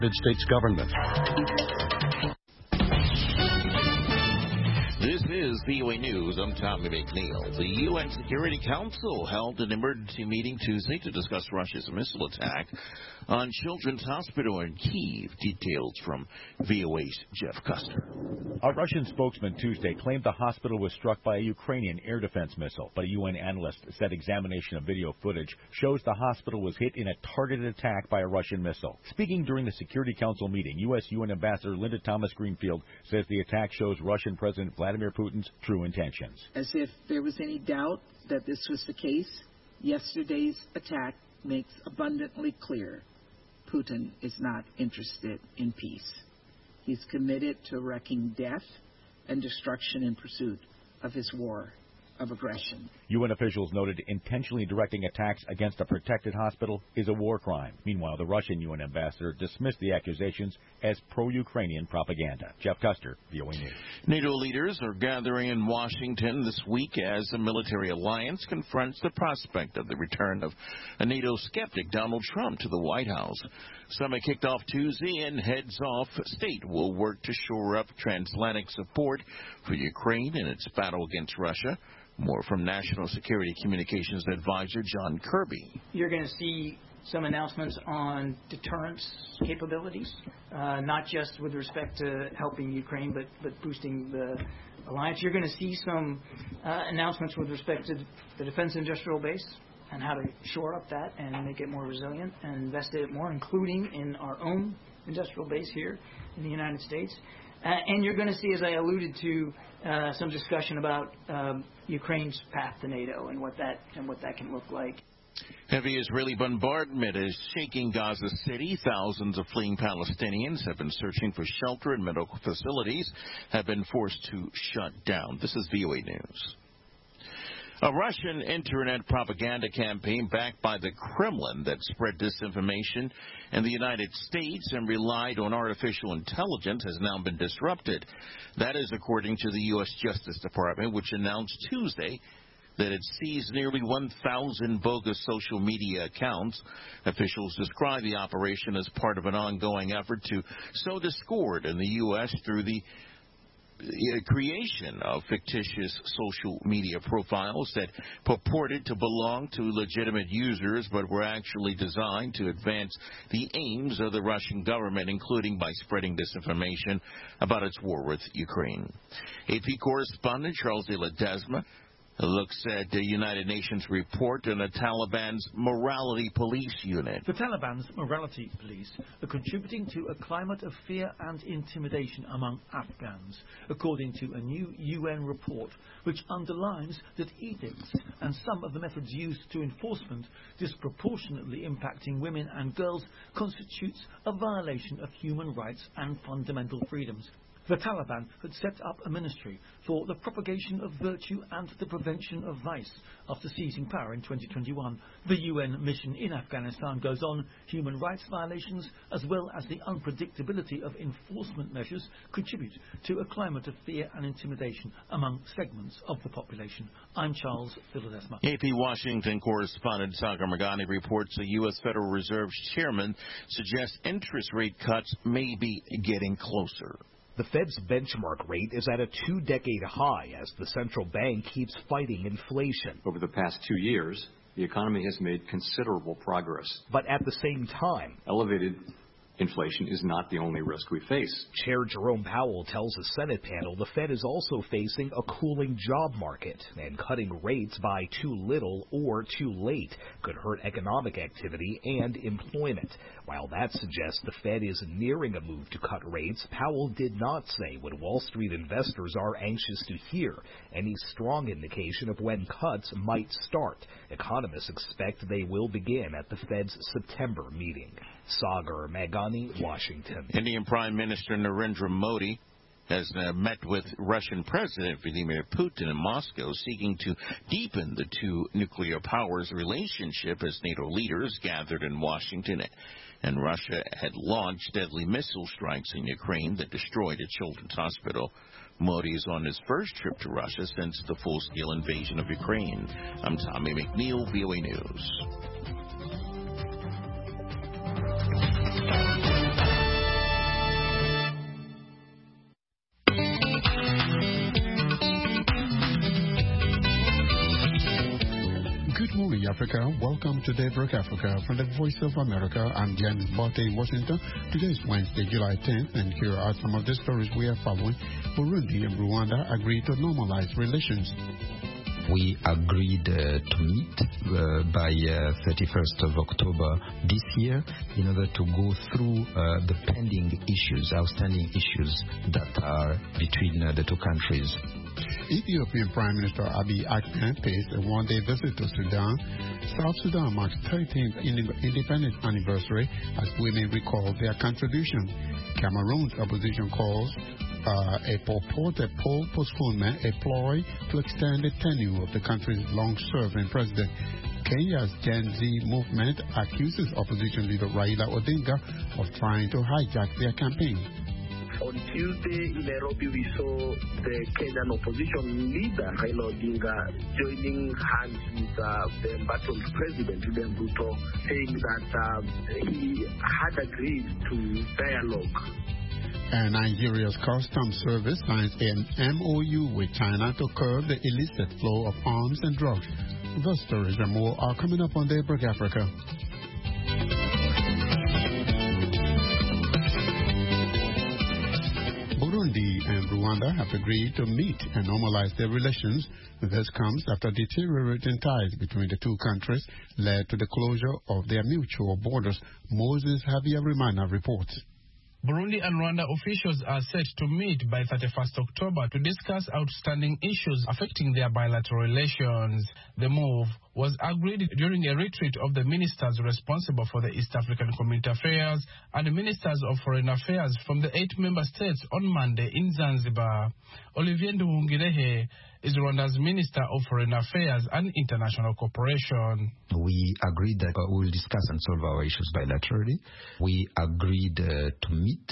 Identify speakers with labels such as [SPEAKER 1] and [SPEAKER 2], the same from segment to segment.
[SPEAKER 1] United States government.
[SPEAKER 2] This is VOA News. I'm Tommy McNeil. The UN Security Council held an emergency meeting Tuesday to discuss Russia's missile attack on Children's Hospital in Kyiv. Details from VOA's Jeff Custer.
[SPEAKER 3] A Russian spokesman Tuesday claimed the hospital was struck by a Ukrainian air defense missile, but a UN analyst said examination of video footage shows the hospital was hit in a targeted attack by a Russian missile. Speaking during the Security Council meeting, U.S. UN Ambassador Linda Thomas-Greenfield says the attack shows Russian President Vladimir Putin's true intentions.
[SPEAKER 4] As if there was any doubt that this was the case, yesterday's attack makes abundantly clear Putin is not interested in peace. He's committed to wreaking death and destruction in pursuit of his war of aggression.
[SPEAKER 3] UN officials noted intentionally directing attacks against a protected hospital is a war crime. Meanwhile, the Russian UN ambassador dismissed the accusations as pro-Ukrainian propaganda. Jeff Custer, VOA News.
[SPEAKER 2] NATO leaders are gathering in Washington this week as the military alliance confronts the prospect of the return of a NATO skeptic, Donald Trump, to the White House. Summit kicked off Tuesday, and heads of state will work to shore up transatlantic support for Ukraine in its battle against Russia. More from National Security Communications Advisor John Kirby.
[SPEAKER 5] You're going to see some announcements on deterrence capabilities, not just with respect to helping Ukraine, but boosting the alliance. You're going to see some announcements with respect to the defense industrial base and how to shore up that and make it more resilient and invest in it more, including in our own industrial base here in the United States. And you're going to see, as I alluded to, some discussion about Ukraine's path to NATO and what that can look like.
[SPEAKER 2] Heavy Israeli bombardment is shaking Gaza City. Thousands of fleeing Palestinians have been searching for shelter, and medical facilities have been forced to shut down. This is VOA News. A Russian internet propaganda campaign backed by the Kremlin that spread disinformation in the United States and relied on artificial intelligence has now been disrupted. That is according to the U.S. Justice Department, which announced Tuesday that it seized nearly 1,000 bogus social media accounts. Officials describe the operation as part of an ongoing effort to sow discord in the U.S. through the creation of fictitious social media profiles that purported to belong to legitimate users but were actually designed to advance the aims of the Russian government, including by spreading disinformation about its war with Ukraine. AP correspondent Charles de Ledesma looks at the United Nations report on the Taliban's morality police unit.
[SPEAKER 6] The Taliban's morality police are contributing to a climate of fear and intimidation among Afghans, according to a new UN report which underlines that edicts and some of the methods used to enforcement disproportionately impacting women and girls constitutes a violation of human rights and fundamental freedoms. The Taliban had set up a ministry for the propagation of virtue and the prevention of vice after seizing power in 2021. The UN mission in Afghanistan goes on. Human rights violations, as well as the unpredictability of enforcement measures, contribute to a climate of fear and intimidation among segments of the population. I'm Charles Philadelphia.
[SPEAKER 2] AP Washington correspondent Sagar Magani reports the U.S. Federal Reserve's chairman suggests interest rate cuts may be getting closer.
[SPEAKER 7] The Fed's benchmark rate is at a 2-decade high as the central bank keeps fighting inflation.
[SPEAKER 8] Over the past 2 years, the economy has made considerable progress.
[SPEAKER 7] But at the same time,
[SPEAKER 8] elevated inflation is not the only risk we face.
[SPEAKER 7] Chair Jerome Powell tells a Senate panel the Fed is also facing a cooling job market, and cutting rates by too little or too late could hurt economic activity and employment. While that suggests the Fed is nearing a move to cut rates, Powell did not say what Wall Street investors are anxious to hear, any strong indication of when cuts might start. Economists expect they will begin at the Fed's September meeting. Sagar Magani, Washington.
[SPEAKER 2] Indian Prime Minister Narendra Modi has met with Russian President Vladimir Putin in Moscow, seeking to deepen the two nuclear powers' relationship as NATO leaders gathered in Washington. And Russia had launched deadly missile strikes in Ukraine that destroyed a children's hospital. Modi is on his first trip to Russia since the full-scale invasion of Ukraine. I'm Tommy McNeil, VOA News.
[SPEAKER 1] Africa. Welcome to Daybreak Africa from the Voice of America. I'm James Botte in Washington. Today is Wednesday, July 10th, and here are some of the stories we are following. Burundi and Rwanda agreed to normalize relations.
[SPEAKER 9] We agreed to meet by 31st of October this year in order to go through the pending issues, outstanding issues that are between the two countries.
[SPEAKER 1] Ethiopian Prime Minister Abiy Ahmed pays a one-day visit to Sudan. South Sudan marks 13th independence anniversary as women recall their contribution. Cameroon's opposition calls a purported poll postponement a ploy to extend the tenure of the country's long-serving president. Kenya's Gen Z movement accuses opposition leader Raila Odinga of trying to hijack their campaign.
[SPEAKER 10] On Tuesday in Nairobi, we saw the Kenyan opposition leader, Raila Odinga, joining hands with the embattled president, William Ruto, saying that he had agreed to dialogue.
[SPEAKER 1] And Nigeria's Customs Service signs an MOU with China to curb the illicit flow of arms and drugs. Those stories and more are coming up on Daybreak Africa. Burundi and Rwanda have agreed to meet and normalize their relations. This comes after deteriorating ties between the two countries led to the closure of their mutual borders. Moses Habyarimana reports.
[SPEAKER 11] Burundi and Rwanda officials are set to meet by 31st October to discuss outstanding issues affecting their bilateral relations. The move was agreed during a retreat of the ministers responsible for the East African Community Affairs and the ministers of foreign affairs from the 8 member states on Monday in Zanzibar. Olivier Nduhungirehe is Rwanda's Minister of Foreign Affairs and International Cooperation.
[SPEAKER 9] We agreed that we will discuss and solve our issues bilaterally. We agreed to meet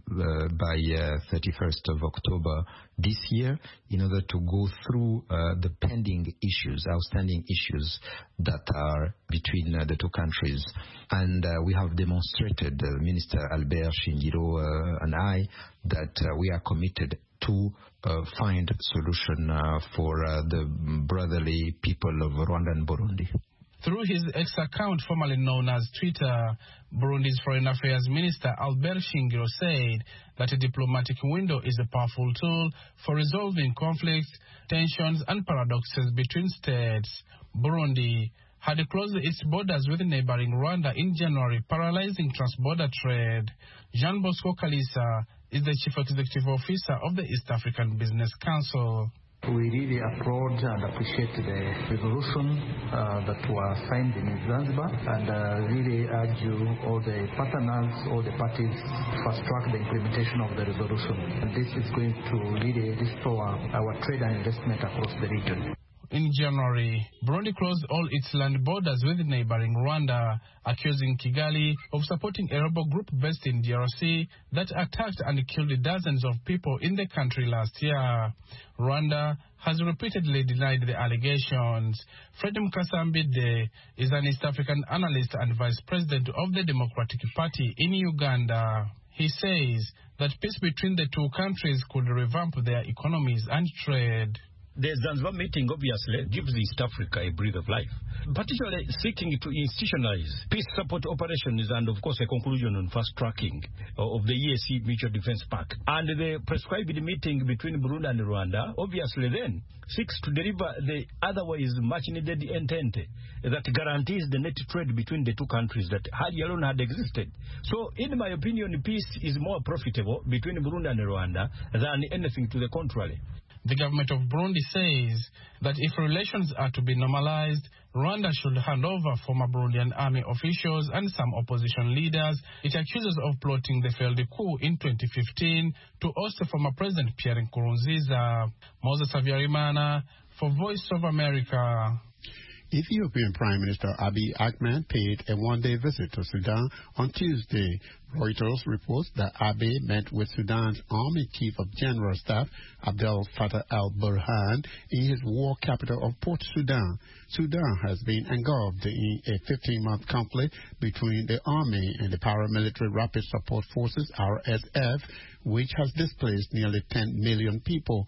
[SPEAKER 9] by 31st of October this year in order to go through the pending issues, outstanding issues that are between the two countries. And we have demonstrated, Minister Albert Shingiro and I, that we are committed to find a solution for the brotherly people of Rwanda and Burundi.
[SPEAKER 11] Through his X account, formerly known as Twitter, Burundi's Foreign Affairs Minister Albert Shingiro said that a diplomatic window is a powerful tool for resolving conflicts, tensions, and paradoxes between states. Burundi had closed its borders with neighboring Rwanda in January, paralyzing trans-border trade. Jean Bosco Kalisa is the Chief Executive Officer of the East African Business Council.
[SPEAKER 12] We really applaud and appreciate the resolution that was signed in Zanzibar, and really urge you, all the partners, all the parties, fast-track the implementation of the resolution. And this is going to really restore our trade and investment across the region.
[SPEAKER 11] In January, Burundi closed all its land borders with neighboring Rwanda, accusing Kigali of supporting a rebel group based in DRC that attacked and killed dozens of people in the country last year. Rwanda has repeatedly denied the allegations. Fred Mukasambide is an East African analyst and vice president of the Democratic Party in Uganda. He says that peace between the two countries could revamp their economies and trade.
[SPEAKER 13] The Zanzibar meeting obviously gives East Africa a breath of life, particularly seeking to institutionalize peace support operations and, of course, a conclusion on fast-tracking of the EAC Mutual Defense Pact. And the prescribed meeting between Burundi and Rwanda obviously then seeks to deliver the otherwise much-needed entente that guarantees the net trade between the two countries that alone had existed. So, in my opinion, peace is more profitable between Burundi and Rwanda than anything to the contrary.
[SPEAKER 11] The government of Burundi says that if relations are to be normalized, Rwanda should hand over former Burundian army officials and some opposition leaders it accuses of plotting the failed coup in 2015 to oust former President Pierre Nkurunziza. Moses Habyarimana for Voice of America.
[SPEAKER 1] Ethiopian Prime Minister Abiy Ahmed paid a one-day visit to Sudan on Tuesday. Reuters reports that Abiy met with Sudan's Army Chief of General Staff Abdel Fattah al-Burhan in his war capital of Port Sudan. Sudan has been engulfed in a 15-month conflict between the army and the paramilitary Rapid Support Forces, RSF, which has displaced nearly 10 million people.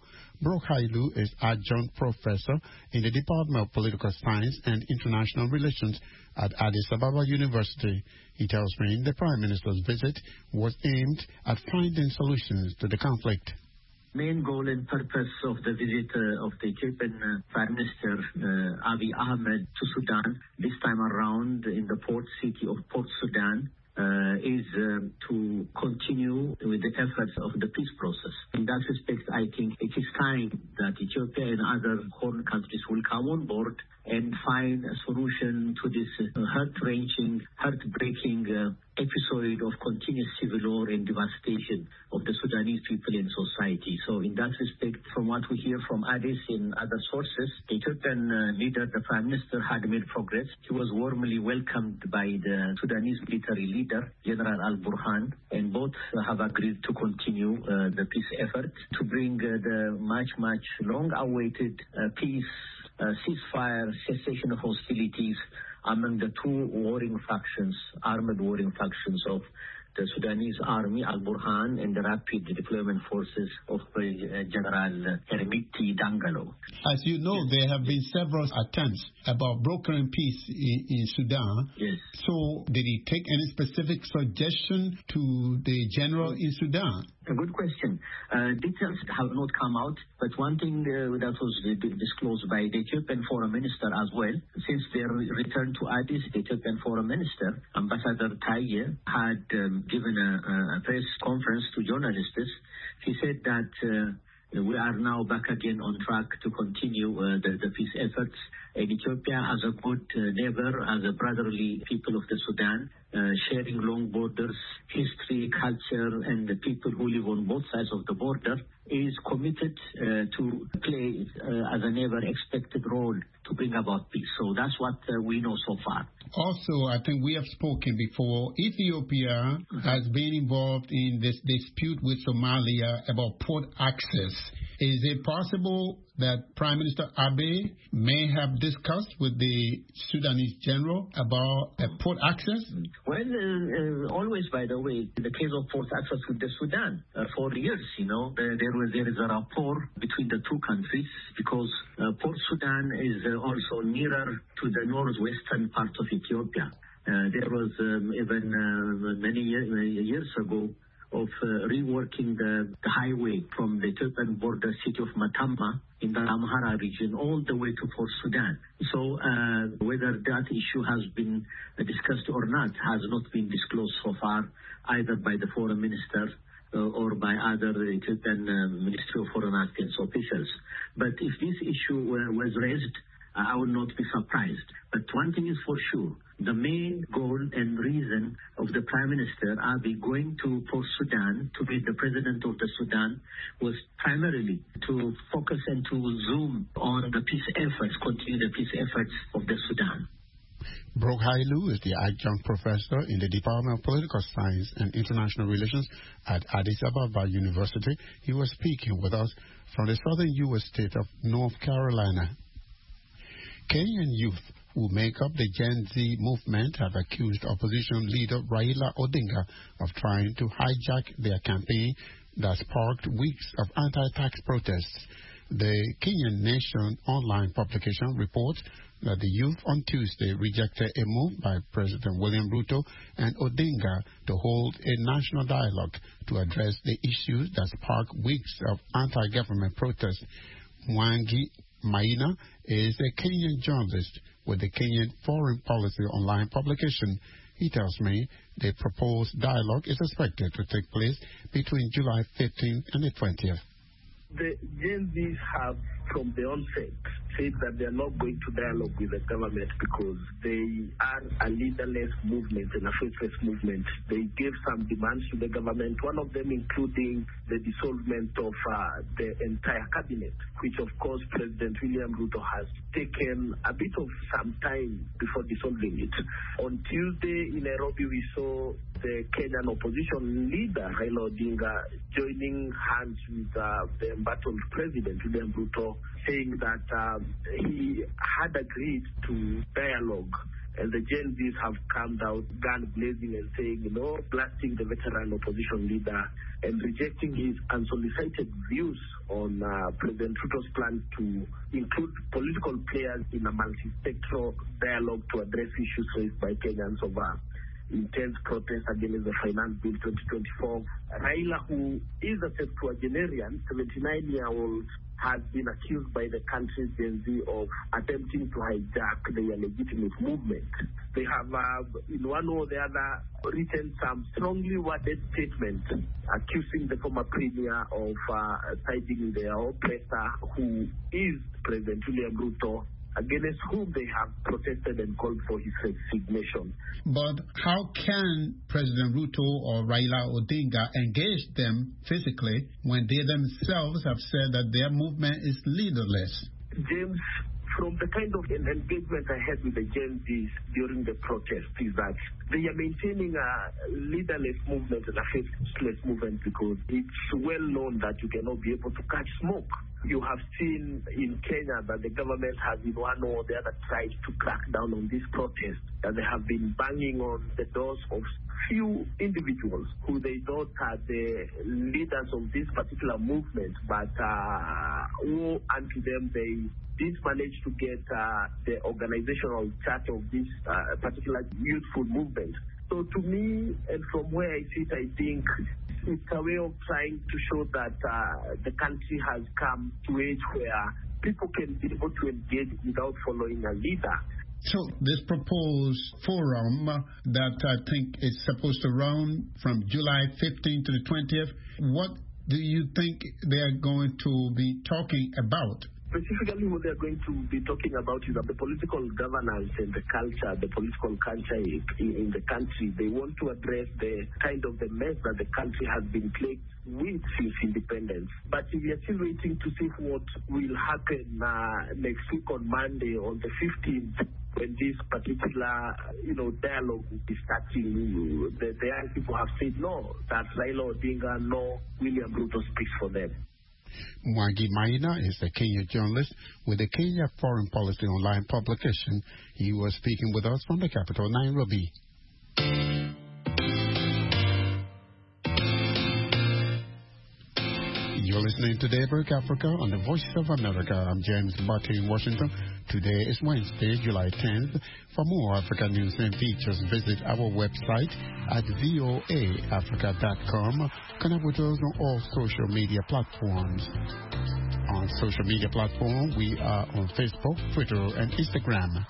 [SPEAKER 1] Brooke Hailu is adjunct professor in the Department of Political Science and International Relations at Addis Ababa University. He tells me the Prime Minister's visit was aimed at finding solutions to the conflict.
[SPEAKER 14] Main goal and purpose of the visit of the Ethiopian Prime Minister Abiy Ahmed to Sudan, this time around in the port city of Port Sudan, is to continue with the efforts of the peace process. In that respect, I think it is time that Ethiopia and other Horn countries will come on board and find a solution to this heart-wrenching, heart-breaking episode of continuous civil war and devastation of the Sudanese people and society. So in that respect, from what we hear from Addis and other sources, the Ethiopian leader, the Prime Minister, had made progress. He was warmly welcomed by the Sudanese military leader, General Al-Burhan, and both have agreed to continue the peace effort to bring the much long-awaited peace, ceasefire, cessation of hostilities among the two warring factions, armed warring factions of the Sudanese army, Al-Burhan, and the rapid deployment forces of General Hermiti Dangalo.
[SPEAKER 1] As you know, there have been several attempts about brokering peace in Sudan.
[SPEAKER 14] Yes.
[SPEAKER 1] So did he take any specific suggestion to the general in Sudan?
[SPEAKER 14] A good question. Details have not come out, but one thing that was disclosed by the Ethiopian Foreign Minister as well, since their return to Addis, the Ethiopian Foreign Minister, Ambassador Taye, had given a press conference to journalists. He said that we are now back again on track to continue the peace efforts. And Ethiopia, as a good neighbor, as a brotherly people of the Sudan, sharing long borders, history, culture, and the people who live on both sides of the border, is committed to play as a neighbor expected role to bring about peace. So that's what we know so far.
[SPEAKER 1] Also, I think we have spoken before, Ethiopia has been involved in this dispute with Somalia about port access. Is it possible that Prime Minister Abiy may have discussed with the Sudanese general about port access?
[SPEAKER 14] Well, always, by the way, in the case of port access with the Sudan, for years, there is a rapport between the two countries because Port Sudan is also nearer to the northwestern part of Ethiopia. There was even many years ago of reworking the highway from the Ethiopian border city of Matama in the Amhara region all the way to Port Sudan. So whether that issue has been discussed or not has not been disclosed so far, either by the foreign minister or by other Ethiopian Ministry of Foreign Affairs officials. But if this issue was raised, I would not be surprised. But one thing is for sure, the main goal and reason of the Prime Minister Abiy going to Port Sudan to meet the President of the Sudan was primarily to focus and to zoom on the peace efforts, continue the peace efforts of the Sudan.
[SPEAKER 1] Brooke Hailu is the adjunct professor in the Department of Political Science and International Relations at Addis Ababa University. He was speaking with us from the southern U.S. state of North Carolina. Kenyan youth who make up the Gen Z movement have accused opposition leader Raila Odinga of trying to hijack their campaign that sparked weeks of anti-tax protests. The Kenyan Nation online publication reports that the youth on Tuesday rejected a move by President William Ruto and Odinga to hold a national dialogue to address the issues that sparked weeks of anti-government protests. Mwangi Maina is a Kenyan journalist with the Kenyan Foreign Policy online publication. He tells me the proposed dialogue is expected to take place between July 15th and the 20th.
[SPEAKER 10] The Gen Zs have, from the onset, said that they are not going to dialogue with the government because they are a leaderless movement and a faithless movement. They gave some demands to the government, one of them including the dissolvement of the entire cabinet, which of course President William Ruto has taken a bit of some time before dissolving it. On Tuesday in Nairobi, we saw the Kenyan opposition leader, Raila Odinga, joining hands with the embattled President William Ruto, saying that he had agreed to dialogue And the Gen Zs have come out gun blazing and saying, blasting the veteran opposition leader and rejecting his unsolicited views on President Ruto's plan to include political players in a multi-sectoral dialogue to address issues raised by Kenyans over intense protest against the Finance Bill 2024. Raila, who is a septuagenarian, 79-year-old, has been accused by the country's Gen Z of attempting to hijack their legitimate movement. They have, in one or the other, written some strongly worded statements accusing the former premier of siding their oppressor, who is President William Ruto, against whom they have protested and called for his resignation.
[SPEAKER 1] But how can President Ruto or Raila Odinga engage them physically when they themselves have said that their movement is leaderless?
[SPEAKER 10] James, from the kind of engagement I had with the Gen Zs during the protest is that they are maintaining a leaderless movement and a faceless movement because it's well known that you cannot be able to catch smoke. You have seen in Kenya that the government has in one or the other tried to crack down on this protest, that they have been banging on the doors of few individuals who they thought are the leaders of this particular movement, but woe unto them, they did manage to get the organizational chart of this particular youthful movement. So to me, and from where I sit, I think it's a way of trying to show that the country has come to age where people can be able to engage without following a leader.
[SPEAKER 1] So this proposed forum that I think is supposed to run from July 15th to the 20th, what do you think they are going to be talking about?
[SPEAKER 10] Specifically, what they're going to be talking about is the political governance and the culture, the political culture in the country. They want to address the kind of the mess that the country has been plagued with since independence. But we are still waiting to see what will happen next week on Monday, on the 15th, when this particular, dialogue will be starting. The young people have said no, that Raila Odinga, no, William Ruto speaks for them.
[SPEAKER 1] Mwangi Maina is a Kenya journalist with the Kenya Foreign Policy online publication. He was speaking with us from the capital, Nairobi. You're listening to Daybreak Africa on the Voice of America. I'm James Barty in Washington. Today is Wednesday, July 10th. For more African news and features, visit our website at voaafrica.com. Connect with us on all social media platforms. On social media platforms, we are on Facebook, Twitter, and Instagram.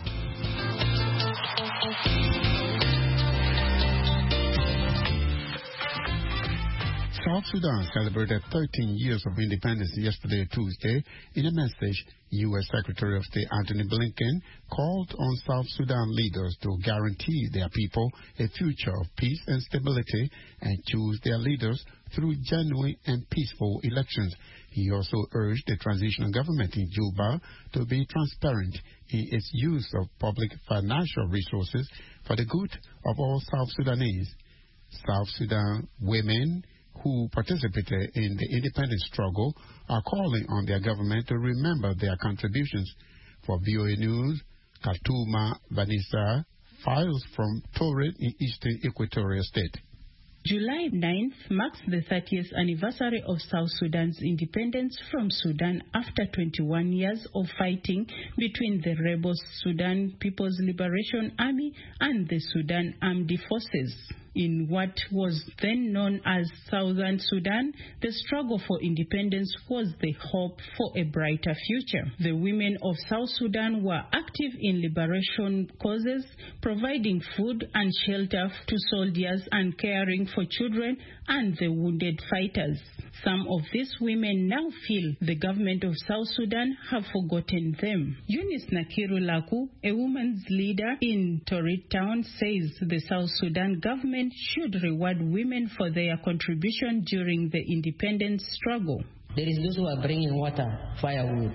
[SPEAKER 1] South Sudan celebrated 13 years of independence yesterday, Tuesday. In a message, U.S. Secretary of State Antony Blinken called on South Sudan leaders to guarantee their people a future of peace and stability and choose their leaders through genuine and peaceful elections. He also urged the transitional government in Juba to be transparent in its use of public financial resources for the good of all South Sudanese. South Sudan women who participated in the independence struggle are calling on their government to remember their contributions. For VOA News, Katuma Vanessa files from Torrid in eastern Equatorial State.
[SPEAKER 15] July 9th marks the 30th anniversary of South Sudan's independence from Sudan after 21 years of fighting between the rebel Sudan People's Liberation Army and the Sudan Armed Forces. In what was then known as Southern Sudan, the struggle for independence was the hope for a brighter future. The women of South Sudan were active in liberation causes, providing food and shelter to soldiers and caring for children and the wounded fighters. Some of these women now feel the government of South Sudan have forgotten them. Eunice Nakiru Laku, a women's leader in Torrid Town, says the South Sudan government should reward women for their contribution during the independence struggle.
[SPEAKER 16] There is those who are bringing water, firewood,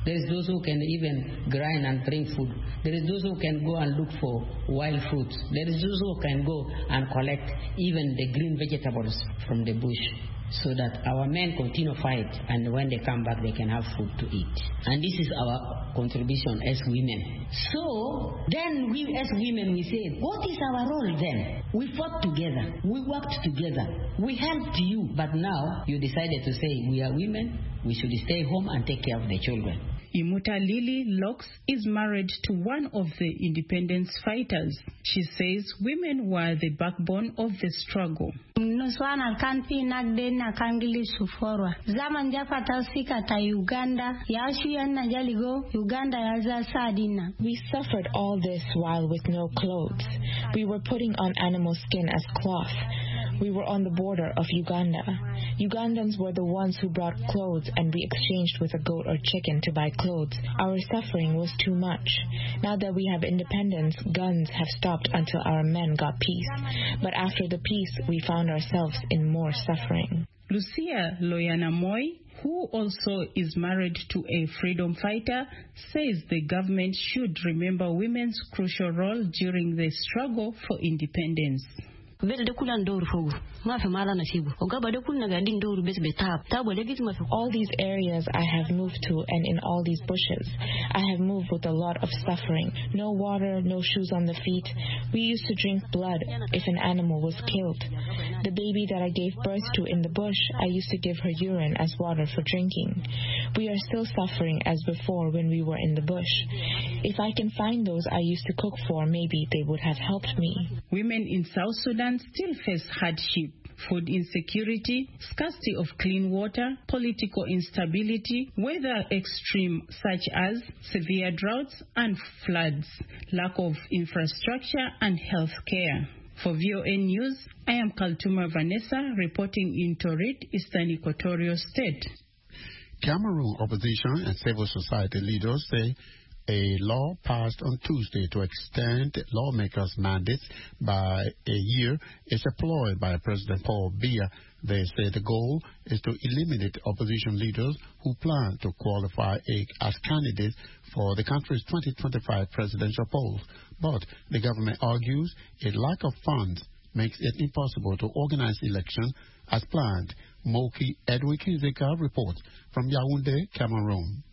[SPEAKER 16] There is those who can even grind and bring food. There is those who can go and look for wild fruits. There is those who can go and collect even the green vegetables from the bush, so that our men continue fight, and when they come back, they can have food to eat. And this is our contribution as women. So then we as women, we say, what is our role then? We fought together. We worked together. We helped you. But now you decided to say, we are women. We should stay home and take care of the children.
[SPEAKER 15] Imuta Lily Locks is married to one of the independence fighters. She says women were the backbone of the struggle.
[SPEAKER 17] Nuswana kanpi nagdena kangili suforwa. Zaman japata sikata Uganda. Yashu yana jaligo Uganda yaza sadina.
[SPEAKER 18] We suffered all this while with no clothes. We were putting on animal skin as cloth. We were on the border of Uganda. Ugandans were the ones who brought clothes, and we exchanged with a goat or chicken to buy clothes. Our suffering was too much. Now that we have independence, guns have stopped until our men got peace. But after the peace, we found ourselves in more suffering.
[SPEAKER 15] Lucia Loyana Moy, who also is married to a freedom fighter, says the government should remember women's crucial role during the struggle for independence.
[SPEAKER 18] All these areas I have moved to, and in all these bushes, I have moved with a lot of suffering. No water, no shoes on the feet. We used to drink blood if an animal was killed. The baby that I gave birth to in the bush, I used to give her urine as water for drinking. We are still suffering as before when we were in the bush. If I can find those I used to cook for, maybe they would have helped me.
[SPEAKER 15] Women in South Sudan still face hardship, food insecurity, scarcity of clean water, political instability, weather extreme such as severe droughts and floods, lack of infrastructure and health care. For VOA News, I am Kaltuma Vanessa reporting in Torit, Eastern Equatorial State.
[SPEAKER 1] Cameroon opposition and civil society leaders say a law passed on Tuesday to extend lawmakers' mandates by a year is employed by President Paul Biya. They say the goal is to eliminate opposition leaders who plan to qualify as candidates for the country's 2025 presidential polls. But the government argues a lack of funds makes it impossible to organize elections as planned. Moki Edwin-Kizeka reports from Yaoundé, Cameroon.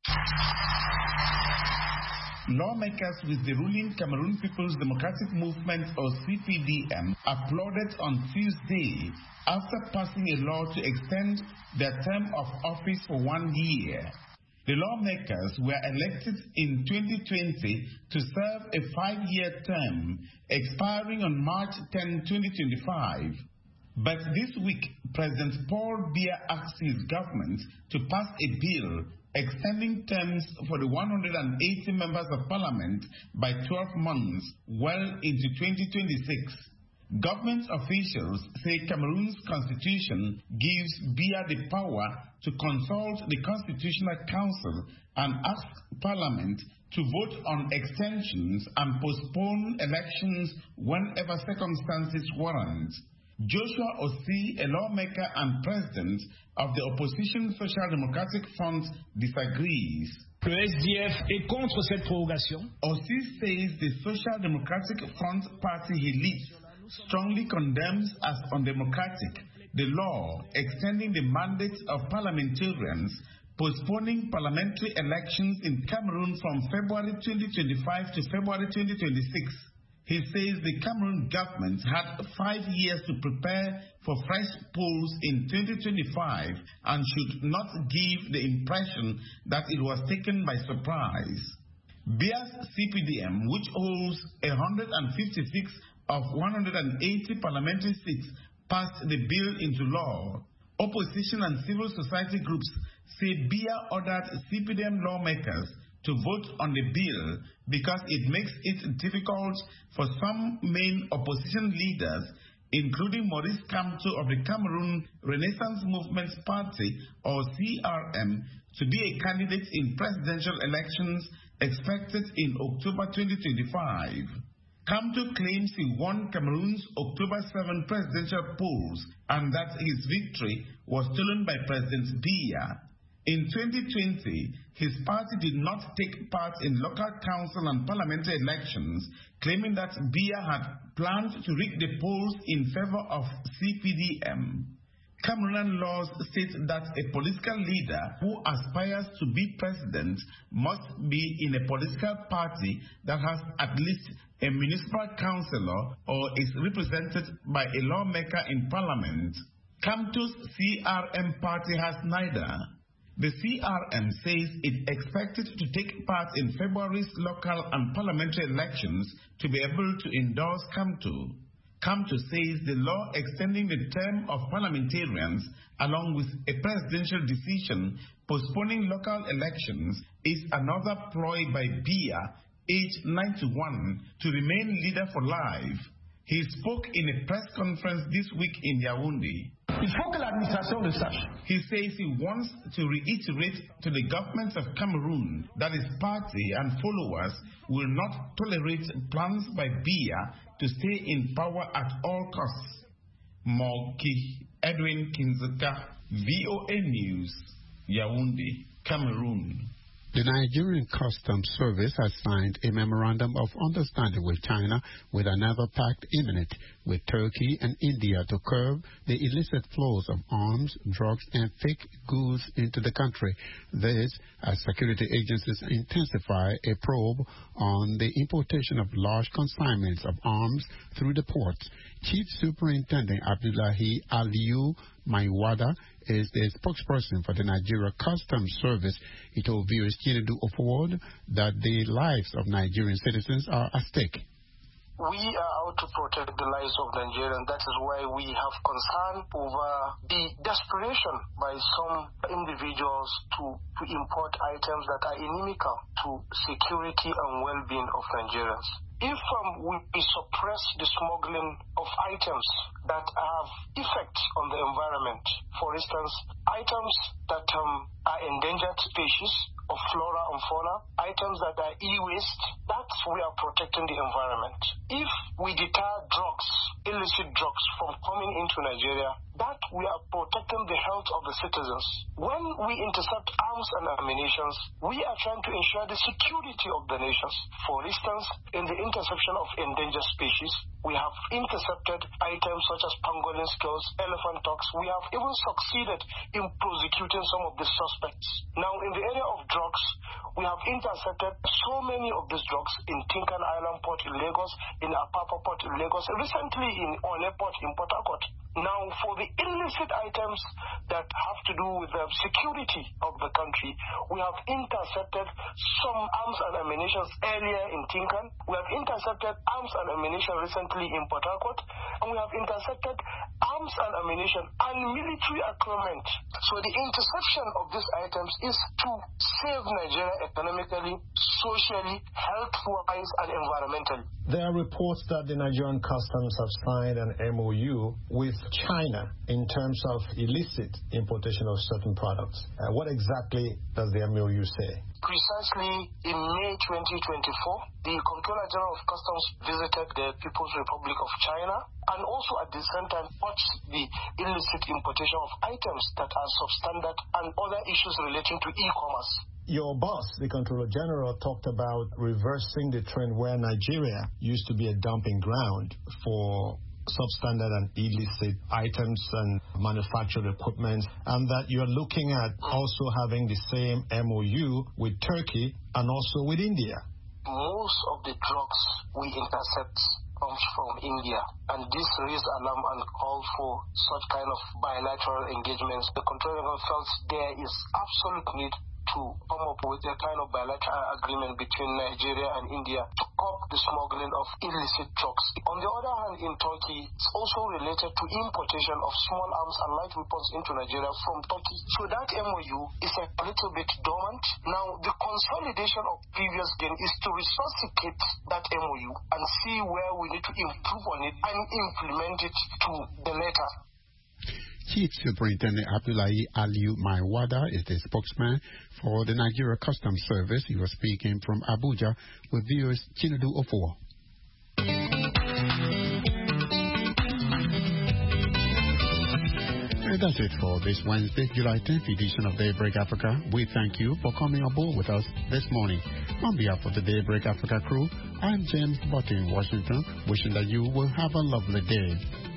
[SPEAKER 19] Lawmakers with the ruling Cameroon People's Democratic Movement, or CPDM, applauded on Tuesday after passing a law to extend their term of office for 1 year. The lawmakers were elected in 2020 to serve a 5-year term expiring on March 10, 2025. But this week, President Paul Biya asked his government to pass a bill extending terms for the 180 members of parliament by 12 months, well into 2026. Government officials say Cameroon's constitution gives Biya the power to consult the Constitutional Council and ask Parliament to vote on extensions and postpone elections whenever circumstances warrant. Joshua Osei, a lawmaker and president of the opposition Social Democratic Front, disagrees.
[SPEAKER 20] Le SDF est contre cette prorogation.
[SPEAKER 19] Osei says the Social Democratic Front party he leads strongly condemns as undemocratic the law extending the mandate of parliamentarians, postponing parliamentary elections in Cameroon from February 2025 to February 2026. He says the Cameroon government had 5 years to prepare for fresh polls in 2025 and should not give the impression that it was taken by surprise. Biya's CPDM, which holds 156 of 180 parliamentary seats, passed the bill into law. Opposition and civil society groups say Biya ordered CPDM lawmakers to vote on the bill because it makes it difficult for some main opposition leaders, including Maurice Kamto of the Cameroon Renaissance Movement Party, or CRM, to be a candidate in presidential elections expected in October 2025. Kamto claims he won Cameroon's October 7 presidential polls and that his victory was stolen by President Biya. In 2020, his party did not take part in local council and parliamentary elections, claiming that Biya had planned to rig the polls in favor of CPDM. Cameroonian laws state that a political leader who aspires to be president must be in a political party that has at least a municipal councillor or is represented by a lawmaker in parliament. Kamto's CRM party has neither. The CRM says it expected to take part in February's local and parliamentary elections to be able to endorse Kamto. Kamto says the law extending the term of parliamentarians along with a presidential decision postponing local elections is another ploy by Biya, aged 91, to remain leader for life. He spoke in a press conference this week in Yaoundé. He says he wants to reiterate to the government of Cameroon that his party and followers will not tolerate plans by Biya to stay in power at all costs. Moki Edwin Kinzuka, VOA News, Yaoundé, Cameroon.
[SPEAKER 1] The Nigerian Customs Service has signed a memorandum of understanding with China with another pact imminent with Turkey and India to curb the illicit flows of arms, drugs, and fake goods into the country. This as security agencies intensify a probe on the importation of large consignments of arms through the ports. Chief Superintendent Abdullahi Aliyu Maiwada is the spokesperson for the Nigeria Customs Service. He told viewers Chinedu Ofowod that the lives of Nigerian citizens are at stake.
[SPEAKER 21] We are out to protect the lives of Nigerians. That is why we have concern over the desperation by some individuals to import items that are inimical to security and well-being of Nigerians. If we suppress the smuggling of items that have effects on the environment, for instance, items that are endangered species of flora and fauna, items that are e-waste, that's we are protecting the environment. If we deter drugs, illicit drugs from coming into Nigeria, that we are protecting the health of the citizens. When we intercept arms and ammunition, we are trying to ensure the security of the nations. For instance, in the interception of endangered species, we have intercepted items such as pangolin scales, elephant tusks. We have even succeeded in prosecuting some of the suspects. Now, in the area of drugs, we have intercepted so many of these drugs in Tinkan Island Port in Lagos, in Apapa Port in Lagos, recently in One Port in Port Harcourt. Now, for the illicit items that have to do with the security of the country, we have intercepted some arms and ammunition earlier in Tinkan. We have intercepted arms and ammunition recently in Port Harcourt, and we have intercepted arms and ammunition and military equipment. So the interception of these items is to save Nigeria economically, socially, health-wise, and environmentally.
[SPEAKER 22] There are reports that the Nigerian Customs have signed an MOU with China in terms of illicit importation of certain products. What exactly does the MOU say?
[SPEAKER 21] Precisely in May 2024, the Comptroller General of Customs visited the People's Republic of China and also at the same time watched the illicit importation of items that are substandard and other issues relating to e-commerce.
[SPEAKER 22] Your boss, the Comptroller General, talked about reversing the trend where Nigeria used to be a dumping ground for substandard and illicit items and manufactured equipment, and that you're looking at also having the same MOU with Turkey and also with India.
[SPEAKER 21] Most of the drugs we intercept comes from India, and this raised alarm and called for such kind of bilateral engagements. The Comptroller General felt there is absolute need to come up with a kind of bilateral agreement between Nigeria and India to curb the smuggling of illicit drugs. On the other hand, in Turkey, it's also related to importation of small arms and light weapons into Nigeria from Turkey. So that MOU is a little bit dormant. Now, the consolidation of previous gain is to resuscitate that MOU and see where we need to improve on it and implement it to the letter.
[SPEAKER 1] Chief Superintendent Abdullahi Aliyu Maiwada is the spokesman for the Nigeria Customs Service. He was speaking from Abuja with viewers Chinedu Ofowo. And that's it for this Wednesday, July 10th edition of Daybreak Africa. We thank you for coming aboard with us this morning. On behalf of the Daybreak Africa crew, I'm James Butty in Washington, wishing that you will have a lovely day.